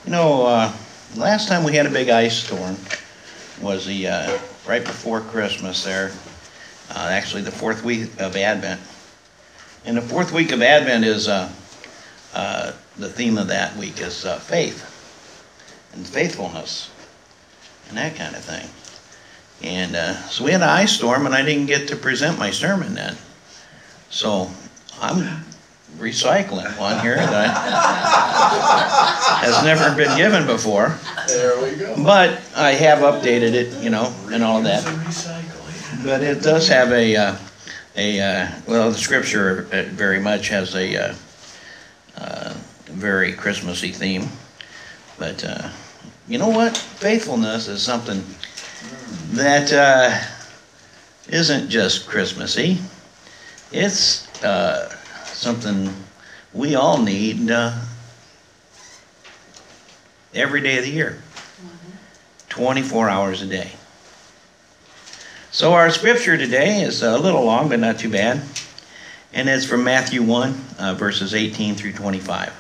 You know, last time we had a big ice storm was the right before Christmas there. Actually, the fourth week of Advent. And the fourth week of Advent is the theme of that week is faith and faithfulness and that kind of thing. And so we had an ice storm, and I didn't get to present my sermon then. So I'm recycling one here that has never been given before. There we go. But I have updated it, you know, and all of that. But it does have well, the scripture very much has a very Christmassy theme. But you know what? Faithfulness is something that isn't just Christmassy. It's something we all need every day of the year, 24 hours a day. So our scripture today is a little long, but not too bad. And it's from Matthew 1, verses 18 through 25.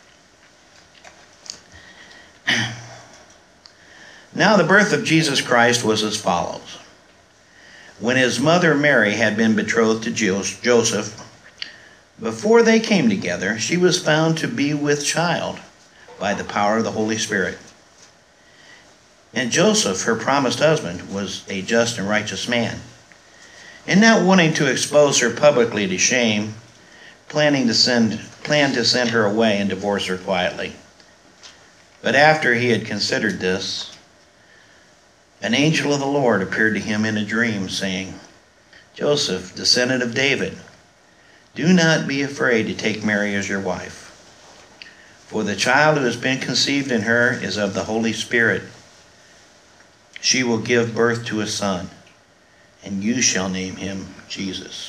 Now the birth of Jesus Christ was as follows. When his mother Mary had been betrothed to Joseph, before they came together, she was found to be with child by the power of the Holy Spirit. And Joseph, her promised husband, was a just and righteous man, and not wanting to expose her publicly to shame, planned to send her away and divorce her quietly. But after he had considered this, an angel of the Lord appeared to him in a dream, saying, Joseph, descendant of David, do not be afraid to take Mary as your wife, for the child who has been conceived in her is of the Holy Spirit. She will give birth to a son, and you shall name him Jesus.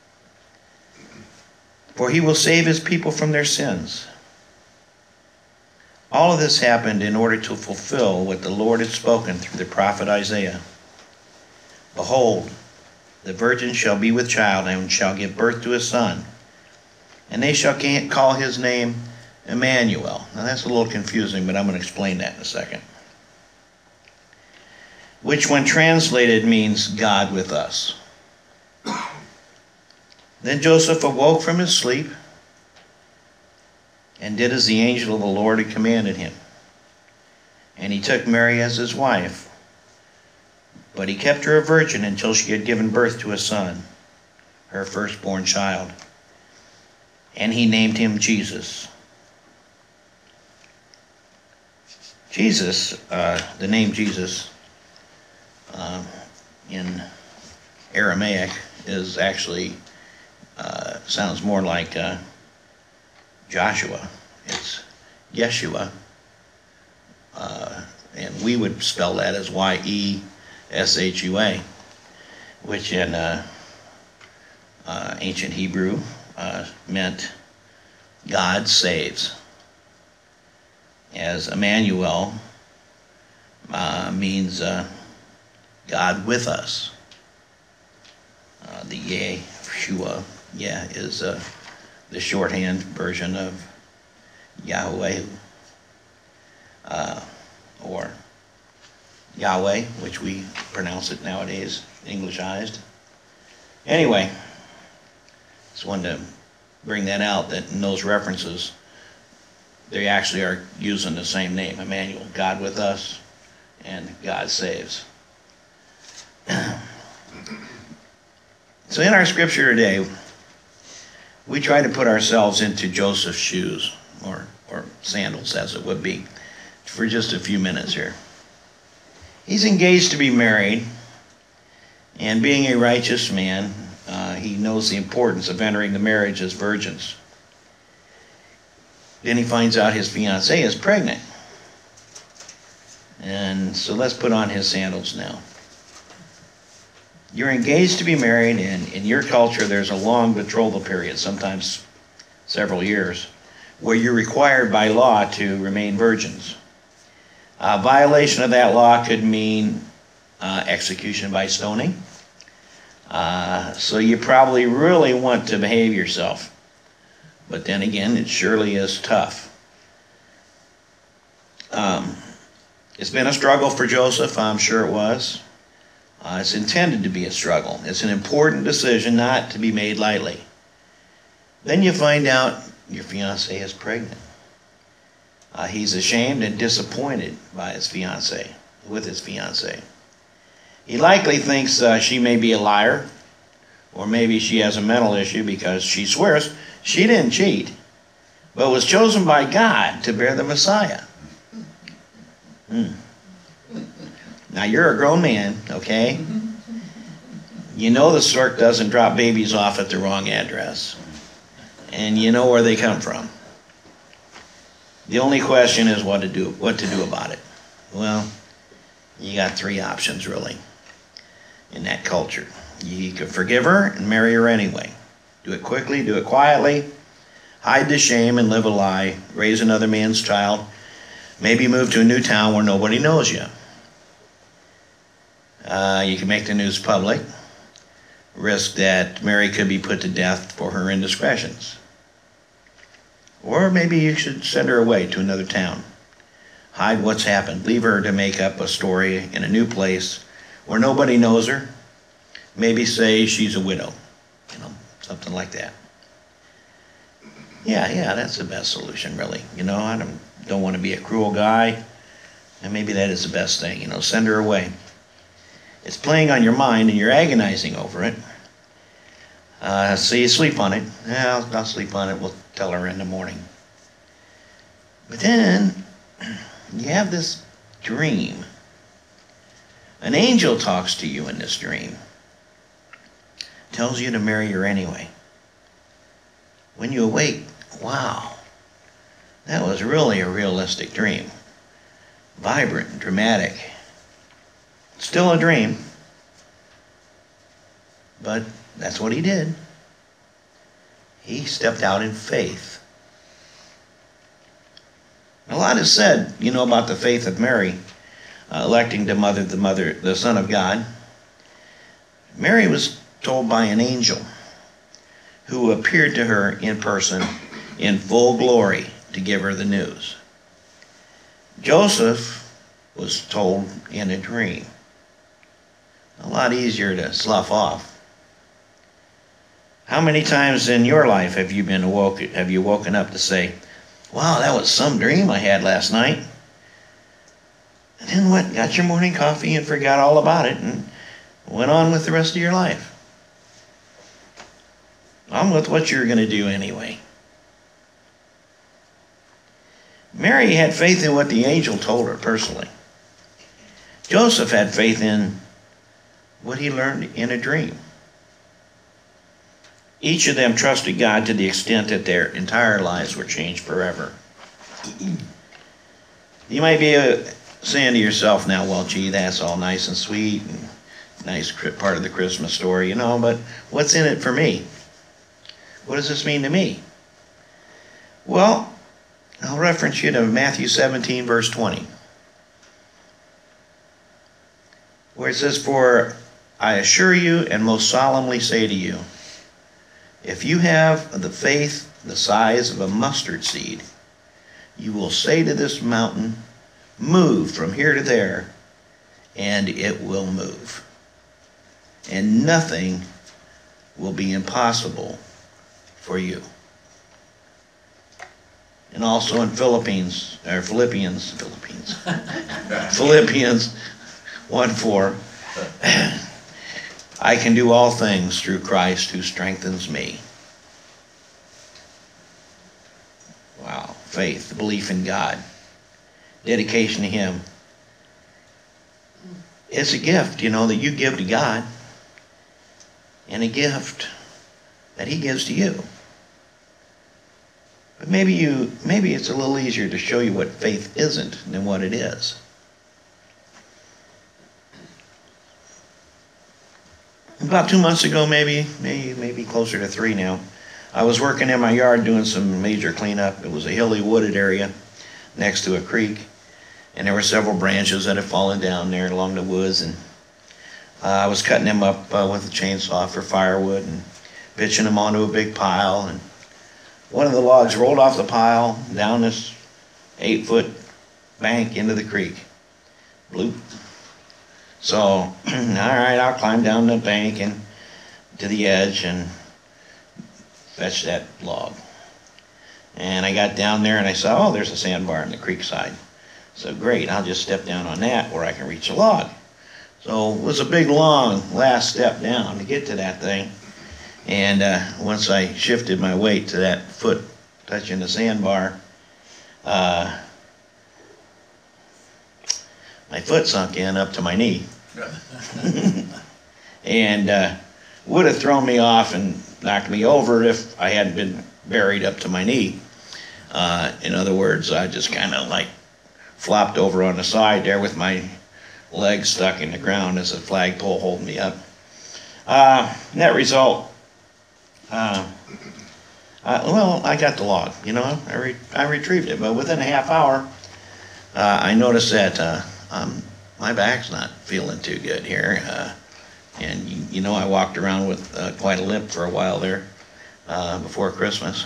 For he will save his people from their sins. All of this happened in order to fulfill what the Lord had spoken through the prophet Isaiah. Behold, the virgin shall be with child and shall give birth to a son, and they shall call his name Emmanuel. Now that's a little confusing, but I'm going to explain that in a second. Which when translated means God with us. Then Joseph awoke from his sleep and did as the angel of the Lord had commanded him. And he took Mary as his wife, but he kept her a virgin until she had given birth to a son, her firstborn child. And he named him Jesus. Jesus, the name Jesus, in Aramaic is actually sounds more like Joshua. It's Yeshua, and we would spell that as Y-E-S-H-U-A, which in ancient Hebrew meant God saves, as Emmanuel means God with us. The Yeshua, is the shorthand version of Yahweh, or Yahweh, which we pronounce it nowadays, Englishized. Anyway, just wanted to bring that out, that in those references, they actually are using the same name, Emmanuel, God with us, and God saves. So in our scripture today, we try to put ourselves into Joseph's shoes, or sandals as it would be, for just a few minutes here. He's engaged to be married, and being a righteous man, he knows the importance of entering the marriage as virgins. Then he finds out his fiancée is pregnant. And so let's put on his sandals now. You're engaged to be married, and in your culture there's a long betrothal period, sometimes several years, where you're required by law to remain virgins. A violation of that law could mean execution by stoning. So you probably really want to behave yourself. But then again, it surely is tough. It's been a struggle for Joseph, I'm sure it was. It's intended to be a struggle. It's an important decision not to be made lightly. Then you find out your fiancée is pregnant. He's ashamed and disappointed by his fiancée, with his fiancée. He likely thinks she may be a liar, or maybe she has a mental issue because she swears she didn't cheat, but was chosen by God to bear the Messiah. Now you're a grown man, okay? You know the stork doesn't drop babies off at the wrong address. And you know where they come from. The only question is what to do about it. Well, you got three options really in that culture. You could forgive her and marry her anyway. Do it quickly, do it quietly, hide the shame and live a lie, raise another man's child, maybe move to a new town where nobody knows you. You can make the news public, risk that Mary could be put to death for her indiscretions. Or maybe you should send her away to another town. Hide what's happened. Leave her to make up a story in a new place where nobody knows her. Maybe say she's a widow. Something like that. Yeah, that's the best solution, really. I don't want to be a cruel guy. And maybe that is the best thing, send her away. It's playing on your mind and you're agonizing over it. So you sleep on it. Yeah, I'll sleep on it. We'll tell her in the morning. But then you have this dream. An angel talks to you in this dream. Tells you to marry her anyway. When you awake, wow, that was really a realistic dream. Vibrant and dramatic. Still a dream. But that's what he did. He stepped out in faith. A lot is said, about the faith of Mary, electing to mother the Son of God. Mary was told by an angel who appeared to her in person in full glory to give her the news. Joseph was told in a dream. A lot easier to slough off. How many times in your life have you woken up to say, wow, that was some dream I had last night? And then what? Got your morning coffee and forgot all about it and went on with the rest of your life. On with what you're going to do anyway. Mary had faith in what the angel told her personally. Joseph had faith in what he learned in a dream. Each of them trusted God to the extent that their entire lives were changed forever. You might be saying to yourself now, well, gee, that's all nice and sweet and nice part of the Christmas story, but what's in it for me? What does this mean to me? Well, I'll reference you to Matthew 17, verse 20, where it says, for I assure you and most solemnly say to you, if you have the faith the size of a mustard seed, you will say to this mountain, move from here to there, and it will move. And nothing will be impossible for you. And also in Philippians 1:4, I can do all things through Christ who strengthens me. Wow, faith, belief in God, dedication to Him. It's a gift, that you give to God, and a gift that He gives to you. But maybe it's a little easier to show you what faith isn't than what it is. About 2 months ago, maybe closer to 3 now, I was working in my yard doing some major cleanup. It was a hilly wooded area next to a creek, and there were several branches that had fallen down there along the woods, and I was cutting them up with a chainsaw for firewood and pitching them onto a big pile, and one of the logs rolled off the pile down this 8-foot bank into the creek. Bloop. So, all right, I'll climb down the bank and to the edge and fetch that log. And I got down there and I saw, oh, there's a sandbar on the creek side. So great, I'll just step down on that where I can reach the log. So it was a big, long last step down to get to that thing. And once I shifted my weight to that foot touching the sandbar, my foot sunk in up to my knee. And would have thrown me off and knocked me over if I hadn't been buried up to my knee. In other words, I just kind of like flopped over on the side there with my legs stuck in the ground as a flagpole holding me up. Net result, well, I got the log, you know, I retrieved it, but within a half hour, I noticed that my back's not feeling too good here. And you know, I walked around with quite a limp for a while there before Christmas.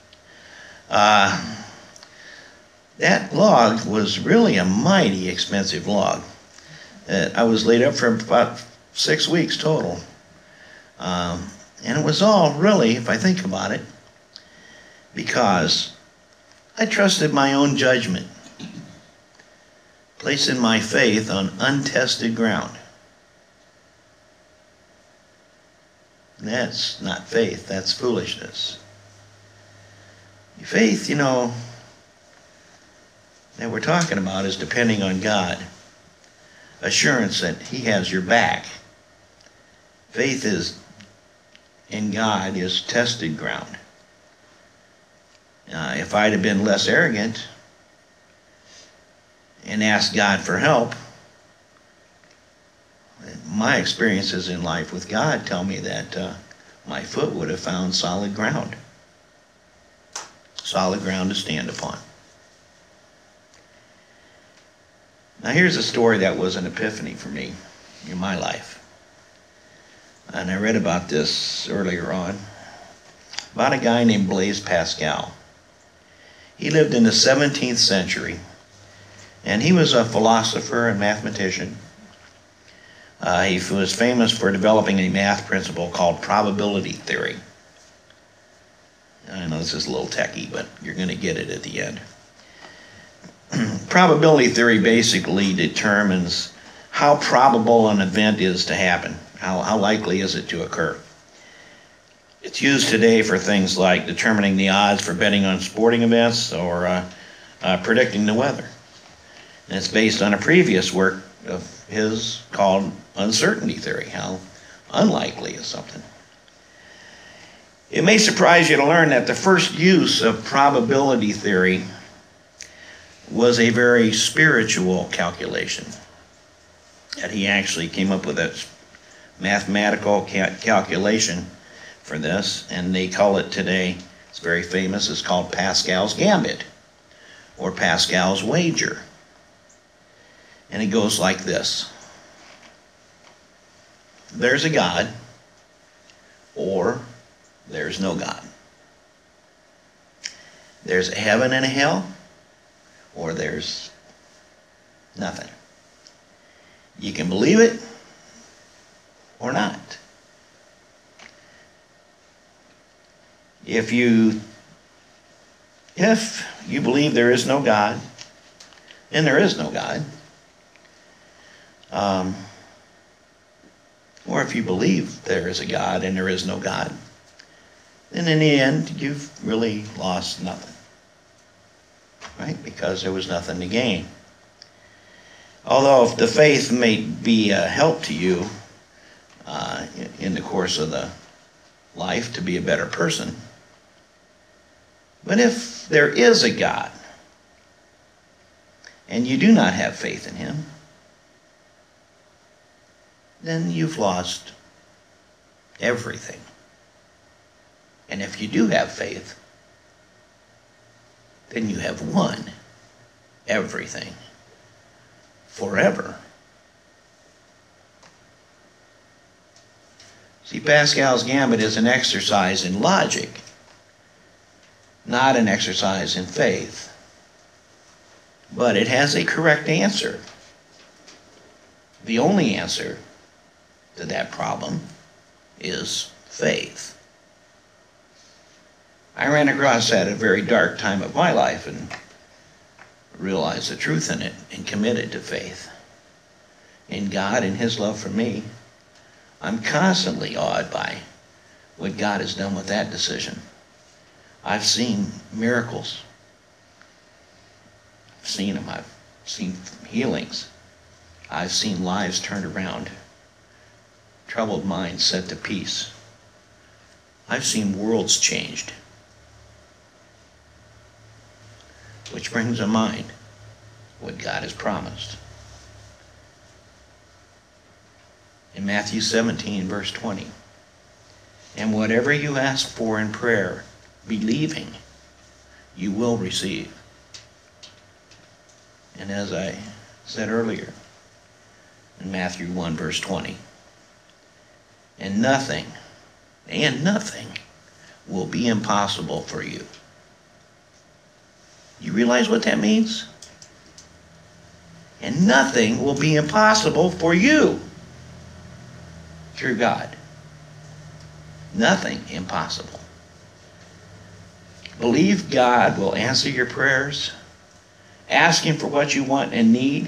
That log was really a mighty expensive log. I was laid up for about 6 weeks total. And it was all really, if I think about it, because I trusted my own judgment, placing my faith on untested ground. That's not faith, that's foolishness. Faith, you know, that we're talking about is depending on God. Assurance that He has your back. Faith is in God is tested ground. If I'd have been less arrogant and asked God for help, my experiences in life with God tell me that my foot would have found solid ground. Solid ground to stand upon. Now here's a story that was an epiphany for me in my life. And I read about this earlier on. About a guy named Blaise Pascal. He lived in the 17th century. And he was a philosopher and mathematician. He was famous for developing a math principle called probability theory. I know this is a little techie, but you're going to get it at the end. Probability theory basically determines how probable an event is to happen. How likely is it to occur? It's used today for things like determining the odds for betting on sporting events or predicting the weather. And it's based on a previous work of his called uncertainty theory. How unlikely is something? It may surprise you to learn that the first use of probability theory was a very spiritual calculation. That he actually came up with a mathematical calculation for this, and they call it today, it's very famous, it's called Pascal's Gambit, or Pascal's Wager. And it goes like this. There's a God, or there's no God. There's a heaven and a hell, or there's nothing. You can believe it or not. If you believe there is no God, then there is no God. Or if you believe there is a God and there is no God, then in the end, you've really lost nothing. Right? Because there was nothing to gain. Although if the faith may be a help to you in the course of the life to be a better person, but if there is a God and you do not have faith in Him, then you've lost everything. And if you do have faith, then you have won everything forever. See, Pascal's Gambit is an exercise in logic, not an exercise in faith. but it has a correct answer. The only answer to that problem is faith. I ran across that at a very dark time of my life and realized the truth in it and committed to faith in God and His love for me. I'm constantly awed by what God has done with that decision. I've seen miracles. I've seen them. I've seen healings. I've seen lives turned around, troubled minds set to peace. I've seen worlds changed. Which brings to mind what God has promised. In Matthew 17, verse 20, and whatever you ask for in prayer, believing, you will receive. And as I said earlier, in Matthew 1, verse 20, and nothing will be impossible for you. You realize what that means? And nothing will be impossible for you through God. Nothing impossible. Believe God will answer your prayers. Ask Him for what you want and need.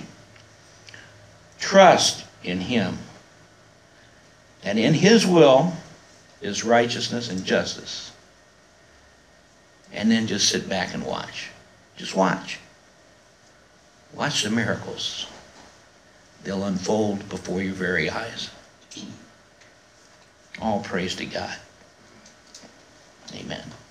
Trust in Him. And in His will is righteousness and justice. And then just sit back and watch. Just watch. Watch the miracles. They'll unfold before your very eyes. All praise to God. Amen.